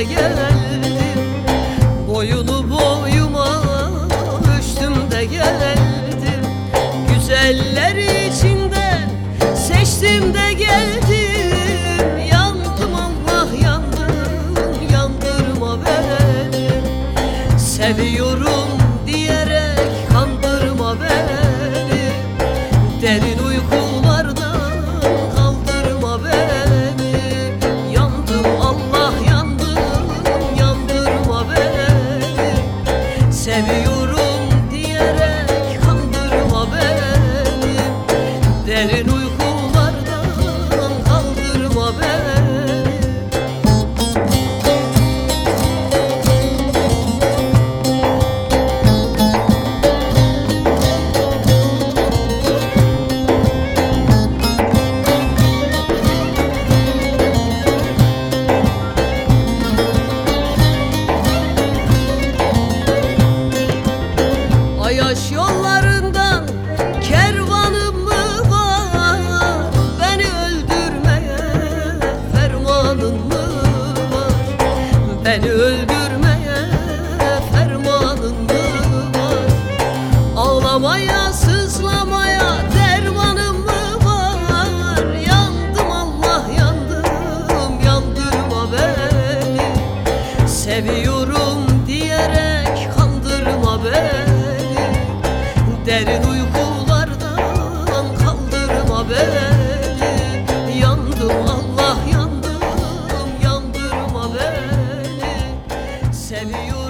geldim. Boyunu boyuma ölçtüm de geldim. Güzeller içinden seçtim de geldim. Yandım Allah yandım, yandırma beni. Seviyorum diyerek kandırma beni. Derin uykulardan kaldırma beni. Yandım Allah yandım, yandırma beni. Seviyorum diyerek kandırma beni. Derin uykulardan kaldırma beni. Ayaş yollarından kervanım mı var? Beni öldürmeye fermanın mı var? Beni öldürmeye fermanın mı var? Ağlamaya, sızlamaya dermanım mı var? Yandım Allah yandım, yandırma beni. Seviyorum diyerek kandırma beni. Derin uykulardan kaldırma beni. Yandım Allah yandım, yandırma beni. Seviyorum